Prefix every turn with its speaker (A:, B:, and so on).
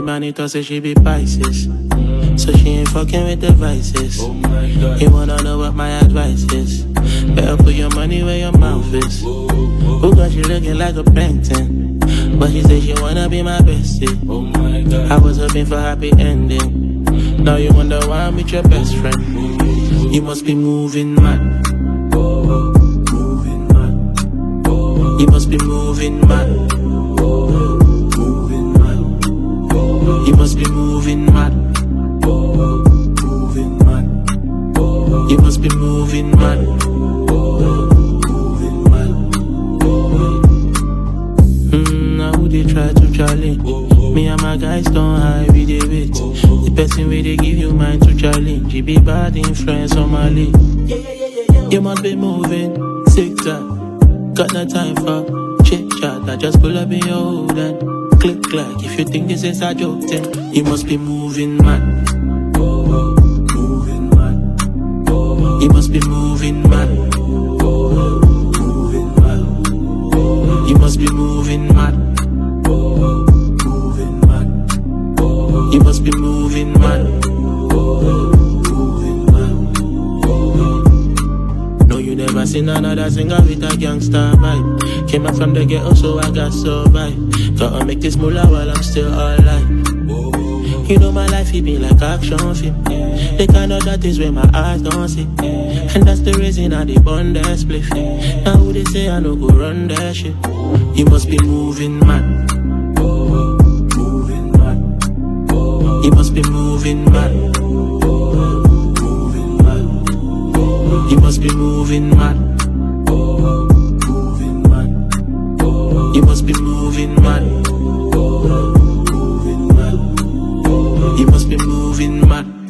A: man, he thought say she be Pisces. So she ain't fucking with the vices.
B: Oh my God.
A: You wanna know what my advice is? Better put your money where your mouth is. Who got you looking like a painting? But she said she wanna be my bestie.
B: Oh my God.
A: I was hoping for happy ending. Now you wonder why I'm with your best friend. You must be moving mad.
B: Moving mad.
A: You must be moving mad.
B: Moving mad.
A: You must be moving mad.
B: Moving mad.
A: You must be moving mad.
B: Moving mad.
A: Now who they try to challenge? Me and my guys don't hide, we dey wait. The person where they give you mind to challenge. You be bad influence on my league. You must be moving, sick time. Got no time for chit chat. I just pull up in your hood and click clack. If you think this is a joke, then you must be moving mad.
B: Moving mad.
A: You must be moving mad.
B: Moving mad.
A: You must be moving mad.
B: Moving mad.
A: You must be moving mad.
B: Moving mad.
A: No, you never seen another singer with a gangster vibe. Came out from the ghetto, so I got survive. Gotta make this moolah while I'm still alive. You know my life, it be like action film. The kind of that is where my eyes don't see. And that's the reason I dey burn that spliff. Now who they say I no go run that shit. You must be moving mad.
B: Moving mad.
A: You must be moving mad.
B: Moving mad.
A: You must be moving mad.
B: Moving mad.
A: You must be moving mad.
B: Moving mad.
A: You must be moving mad.